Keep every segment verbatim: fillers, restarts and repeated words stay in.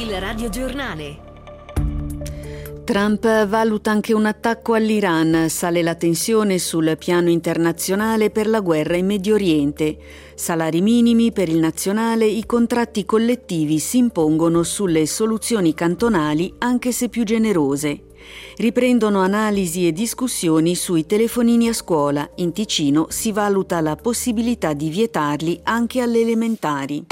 Il radiogiornale. Trump valuta anche un attacco all'Iran, sale la tensione sul piano internazionale per la guerra in Medio Oriente. Salari minimi per il nazionale, i contratti collettivi si impongono sulle soluzioni cantonali anche se più generose. Riprendono analisi e discussioni sui telefonini a scuola. In Ticino si valuta la possibilità di vietarli anche alle elementari.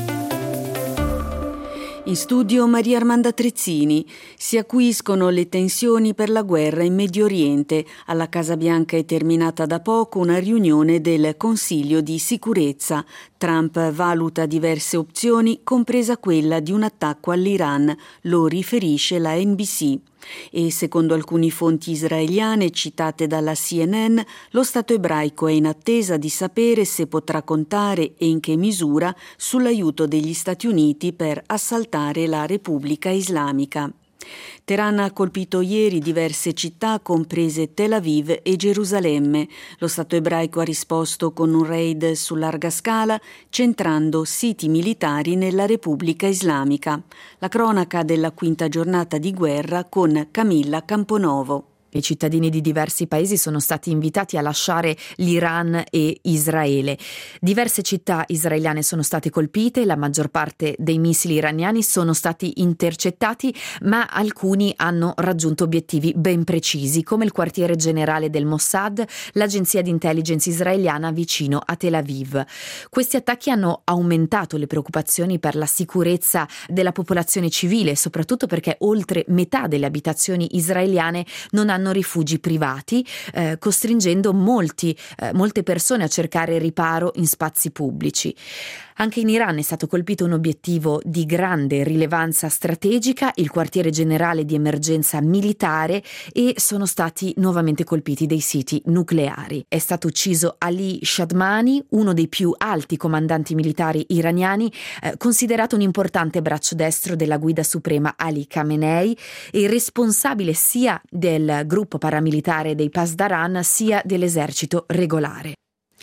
In studio Maria Armanda Trezzini. Si acuiscono le tensioni per la guerra in Medio Oriente. Alla Casa Bianca è terminata da poco una riunione del Consiglio di sicurezza. Trump valuta diverse opzioni, compresa quella di un attacco all'Iran, lo riferisce la N B C. E secondo alcune fonti israeliane citate dalla C N N, lo Stato ebraico è in attesa di sapere se potrà contare e in che misura sull'aiuto degli Stati Uniti per assaltare la Repubblica Islamica. Teheran ha colpito ieri diverse città, comprese Tel Aviv e Gerusalemme. Lo Stato ebraico ha risposto con un raid su larga scala, centrando siti militari nella Repubblica Islamica. La cronaca della quinta giornata di guerra con Camilla Camponovo. I cittadini di diversi paesi sono stati invitati a lasciare l'Iran e Israele. Diverse città israeliane sono state colpite, la maggior parte dei missili iraniani sono stati intercettati, ma alcuni hanno raggiunto obiettivi ben precisi, come il quartiere generale del Mossad, l'agenzia di intelligence israeliana vicino a Tel Aviv. Questi attacchi hanno aumentato le preoccupazioni per la sicurezza della popolazione civile, soprattutto perché oltre metà delle abitazioni israeliane non hanno rifugi privati, eh, costringendo molti, eh, molte persone a cercare riparo in spazi pubblici. Anche in Iran è stato colpito un obiettivo di grande rilevanza strategica, il quartiere generale di emergenza militare, e sono stati nuovamente colpiti dei siti nucleari. È stato ucciso Ali Shadmani, uno dei più alti comandanti militari iraniani, eh, considerato un importante braccio destro della guida suprema Ali Khamenei e responsabile sia del gruppo paramilitare dei Pasdaran sia dell'esercito regolare.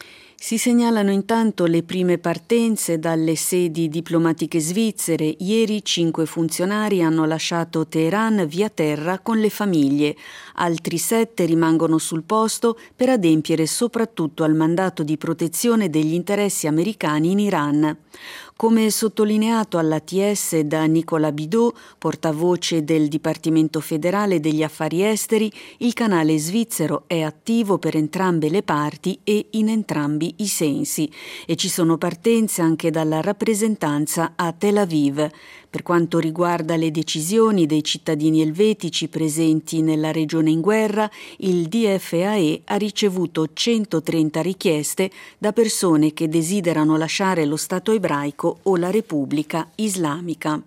Si segnalano intanto le prime partenze dalle sedi diplomatiche svizzere. Ieri cinque funzionari hanno lasciato Teheran via terra con le famiglie. Altri sette rimangono sul posto per adempiere soprattutto al mandato di protezione degli interessi americani in Iran. Come sottolineato all'A T S da Nicolas Bidot, portavoce del Dipartimento federale degli affari esteri, il canale svizzero è attivo per entrambe le parti e in entrambi i sensi, e ci sono partenze anche dalla rappresentanza a Tel Aviv. Per quanto riguarda le decisioni dei cittadini elvetici presenti nella regione in guerra, il D F A E ha ricevuto centotrenta richieste da persone che desiderano lasciare lo Stato ebraico o la Repubblica Islamica.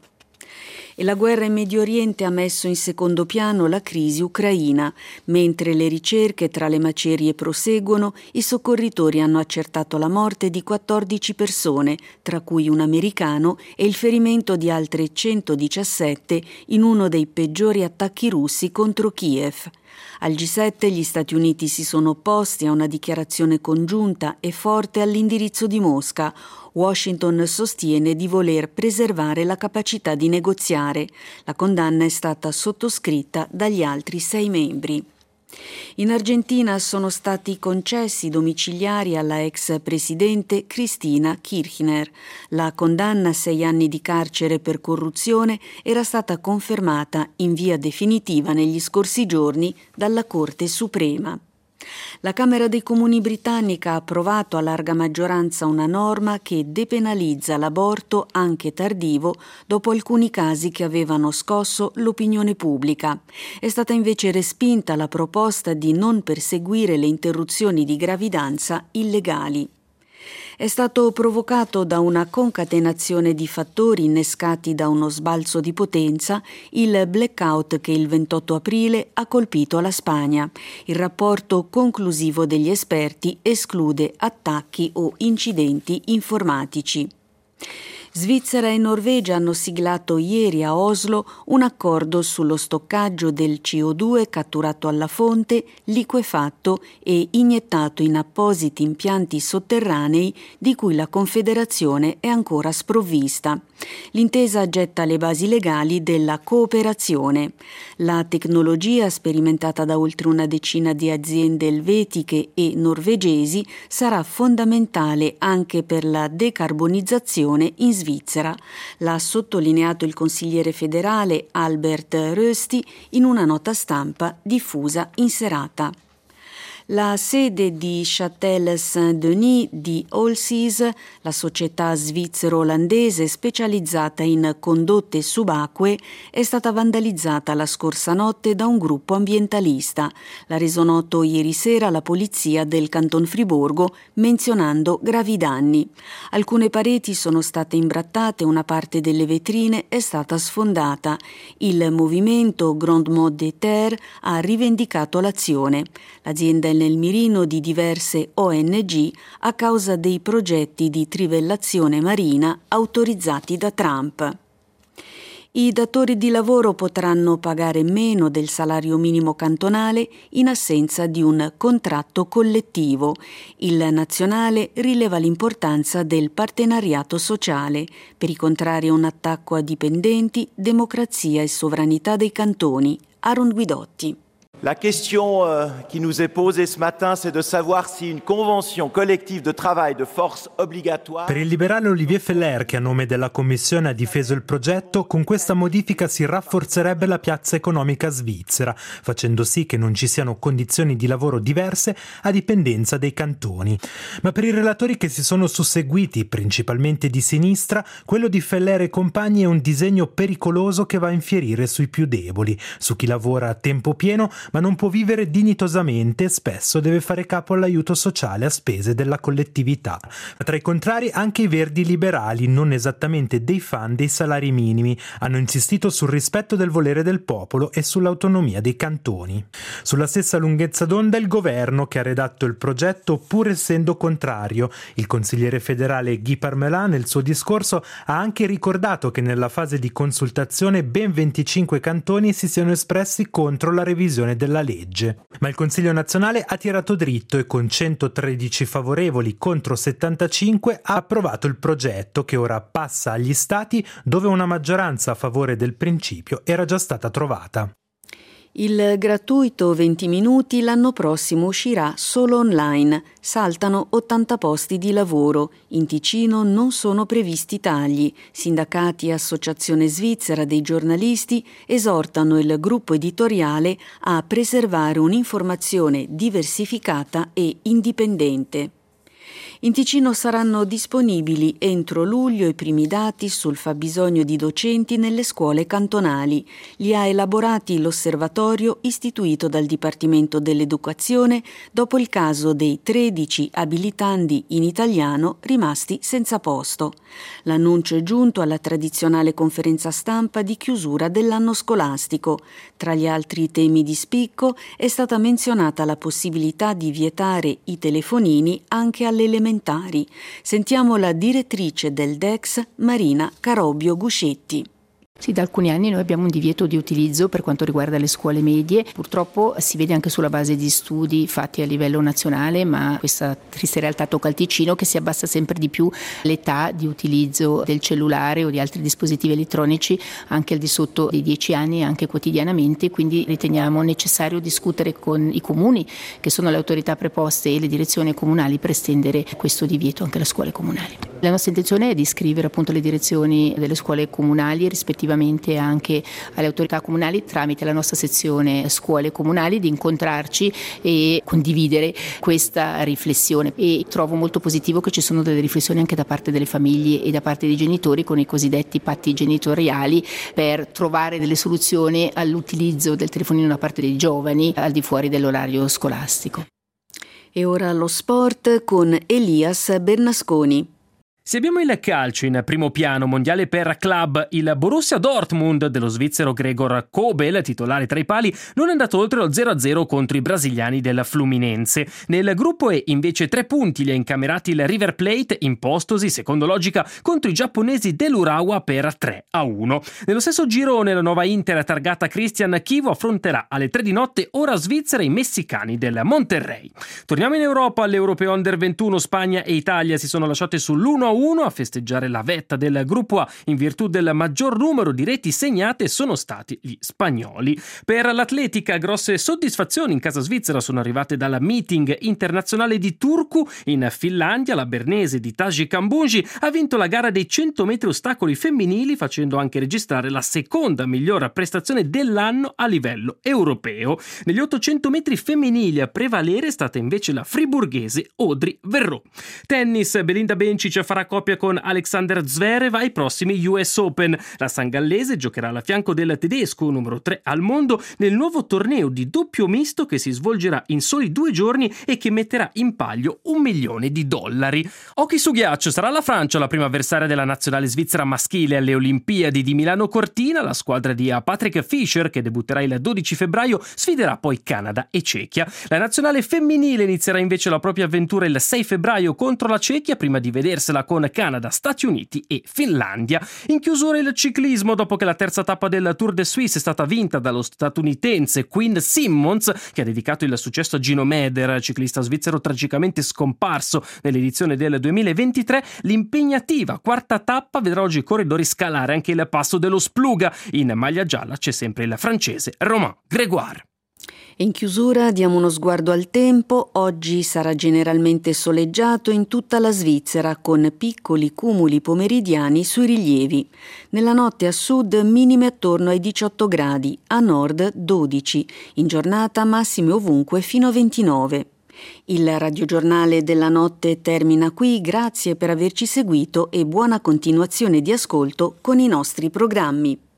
E la guerra in Medio Oriente ha messo in secondo piano la crisi ucraina. Mentre le ricerche tra le macerie proseguono, i soccorritori hanno accertato la morte di quattordici persone, tra cui un americano, e il ferimento di altre centodiciassette in uno dei peggiori attacchi russi contro Kiev. Al G sette gli Stati Uniti si sono opposti a una dichiarazione congiunta e forte all'indirizzo di Mosca. Washington sostiene di voler preservare la capacità di negoziare. La condanna è stata sottoscritta dagli altri sei membri. In Argentina sono stati concessi domiciliari alla ex presidente Cristina Kirchner. La condanna a sei anni di carcere per corruzione era stata confermata in via definitiva negli scorsi giorni dalla Corte Suprema. La Camera dei Comuni britannica ha approvato a larga maggioranza una norma che depenalizza l'aborto anche tardivo dopo alcuni casi che avevano scosso l'opinione pubblica. È stata invece respinta la proposta di non perseguire le interruzioni di gravidanza illegali. È stato provocato da una concatenazione di fattori innescati da uno sbalzo di potenza il blackout che il ventotto aprile ha colpito la Spagna. Il rapporto conclusivo degli esperti esclude attacchi o incidenti informatici. Svizzera e Norvegia hanno siglato ieri a Oslo un accordo sullo stoccaggio del C O due catturato alla fonte, liquefatto e iniettato in appositi impianti sotterranei di cui la Confederazione è ancora sprovvista. L'intesa getta le basi legali della cooperazione. La tecnologia, sperimentata da oltre una decina di aziende elvetiche e norvegesi, sarà fondamentale anche per la decarbonizzazione in Svizzera. L'ha sottolineato il consigliere federale Albert Rösti in una nota stampa diffusa in serata. La sede di Châtel Saint-Denis di Allseas, la società svizzero-olandese specializzata in condotte subacquee, è stata vandalizzata la scorsa notte da un gruppo ambientalista. L'ha reso noto ieri sera la polizia del Canton Friburgo, menzionando gravi danni. Alcune pareti sono state imbrattate, una parte delle vetrine è stata sfondata. Il movimento Grand Mode des Terres ha rivendicato l'azione. L'azienda nel mirino di diverse O N G a causa dei progetti di trivellazione marina autorizzati da Trump. I datori di lavoro potranno pagare meno del salario minimo cantonale in assenza di un contratto collettivo. Il nazionale rileva l'importanza del partenariato sociale per incontrare un attacco a dipendenti, democrazia e sovranità dei cantoni. Aaron Guidotti. La question euh, qui nous est posée ce matin, c'est de savoir si une convention collective de travail de force obligatoire... Per il liberale Olivier Feller, che a nome della Commissione ha difeso il progetto, con questa modifica si rafforzerebbe la piazza economica svizzera, facendo sì che non ci siano condizioni di lavoro diverse a dipendenza dei cantoni. Ma per i relatori che si sono susseguiti, principalmente di sinistra, quello di Feller e compagni è un disegno pericoloso che va a infierire sui più deboli, su chi lavora a tempo pieno ma non può vivere dignitosamente e spesso deve fare capo all'aiuto sociale a spese della collettività. Tra i contrari anche i verdi liberali, non esattamente dei fan dei salari minimi, hanno insistito sul rispetto del volere del popolo e sull'autonomia dei cantoni. Sulla stessa lunghezza d'onda il governo, che ha redatto il progetto pur essendo contrario. Il consigliere federale Guy Parmelin nel suo discorso ha anche ricordato che nella fase di consultazione ben venticinque cantoni si siano espressi contro la revisione della legge. Ma il Consiglio nazionale ha tirato dritto e con centotredici favorevoli contro settantacinque ha approvato il progetto, che ora passa agli stati, dove una maggioranza a favore del principio era già stata trovata. Il gratuito venti minuti l'anno prossimo uscirà solo online. Saltano ottanta posti di lavoro. In Ticino non sono previsti tagli. Sindacati e Associazione Svizzera dei giornalisti esortano il gruppo editoriale a preservare un'informazione diversificata e indipendente. In Ticino saranno disponibili entro luglio i primi dati sul fabbisogno di docenti nelle scuole cantonali. Li ha elaborati l'osservatorio istituito dal Dipartimento dell'Educazione dopo il caso dei tredici abilitandi in italiano rimasti senza posto. L'annuncio è giunto alla tradizionale conferenza stampa di chiusura dell'anno scolastico. Tra gli altri temi di spicco è stata menzionata la possibilità di vietare i telefonini anche alle elementari. Sentiamo la direttrice del D E X, Marina Carobio Guscetti. Sì, da alcuni anni noi abbiamo un divieto di utilizzo per quanto riguarda le scuole medie. Purtroppo si vede anche sulla base di studi fatti a livello nazionale, ma questa triste realtà tocca al Ticino, che si abbassa sempre di più l'età di utilizzo del cellulare o di altri dispositivi elettronici anche al di sotto dei dieci anni e anche quotidianamente. Quindi riteniamo necessario discutere con i comuni, che sono le autorità preposte, e le direzioni comunali per estendere questo divieto anche alle scuole comunali. La nostra intenzione è di iscrivere appunto le direzioni delle scuole comunali rispettivamente anche alle autorità comunali tramite la nostra sezione scuole comunali, di incontrarci e condividere questa riflessione. E trovo molto positivo che ci sono delle riflessioni anche da parte delle famiglie e da parte dei genitori, con i cosiddetti patti genitoriali, per trovare delle soluzioni all'utilizzo del telefonino da parte dei giovani al di fuori dell'orario scolastico. E ora lo sport con Elias Bernasconi. Se abbiamo il calcio in primo piano mondiale per club, il Borussia Dortmund dello svizzero Gregor Kobel, titolare tra i pali, non è andato oltre lo zero a zero contro i brasiliani del Fluminense. Nel gruppo E invece tre punti li ha incamerati il River Plate, impostosi, secondo logica, contro i giapponesi dell'Urawa per tre a uno. Nello stesso girone la nuova Inter targata Christian Chivo affronterà alle tre di notte ora svizzera i messicani del Monterrey. Torniamo in Europa, all'Europeo Under ventuno Spagna e Italia si sono lasciate sull'uno a uno a festeggiare la vetta del gruppo A in virtù del maggior numero di reti segnate sono stati gli spagnoli. Per l'atletica grosse soddisfazioni in casa svizzera sono arrivate dal meeting internazionale di Turku in Finlandia. La bernese di Taji Kambunji ha vinto la gara dei cento metri ostacoli femminili facendo anche registrare la seconda miglior prestazione dell'anno a livello europeo. Negli ottocento metri femminili a prevalere è stata invece la friburghese Audrey Verreau. Tennis, Belinda Bencic farà coppia con Alexander Zverev ai prossimi U S Open. La sangallese giocherà alla fianco del tedesco numero tre al mondo nel nuovo torneo di doppio misto che si svolgerà in soli due giorni e che metterà in palio un milione di dollari. Hockey su ghiaccio, sarà la Francia la prima avversaria della nazionale svizzera maschile alle Olimpiadi di Milano Cortina. La squadra di Patrick Fischer, che debutterà il dodici febbraio, sfiderà poi Canada e Cechia. La nazionale femminile inizierà invece la propria avventura il sei febbraio contro la Cechia prima di vedersela con Canada, Stati Uniti e Finlandia. In chiusura il ciclismo, dopo che la terza tappa del Tour de Suisse è stata vinta dallo statunitense Quinn Simmons, che ha dedicato il successo a Gino Meder, ciclista svizzero tragicamente scomparso nell'edizione del duemilaventitré, l'impegnativa quarta tappa vedrà oggi i corridori scalare anche il passo dello Spluga. In maglia gialla c'è sempre il francese Romain Grégoire. In chiusura diamo uno sguardo al tempo. Oggi sarà generalmente soleggiato in tutta la Svizzera con piccoli cumuli pomeridiani sui rilievi. Nella notte a sud minime attorno ai diciotto gradi, a nord dodici. In giornata massime ovunque fino a ventinove. Il radiogiornale della notte termina qui, grazie per averci seguito e buona continuazione di ascolto con i nostri programmi.